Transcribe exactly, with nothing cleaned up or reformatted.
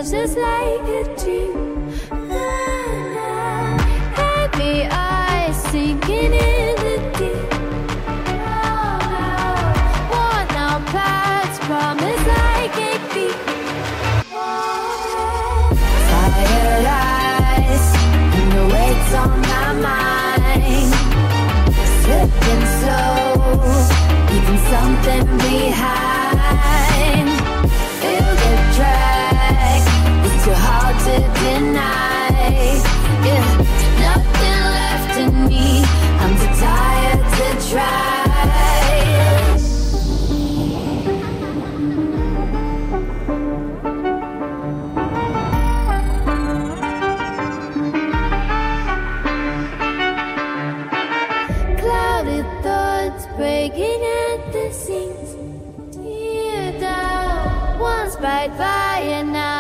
feels just like a dream. Heavy eyes sinking in the deep. Worn out paths promise like a beat. Tired eyes and the weight's on my mind. Slipping slow, leaving something behind. Feel the drag, it's too hard to deny. Yeah, nothing left in me, I'm too tired to try. Clouded thoughts breaking at the seams. Tear down, once by fire, now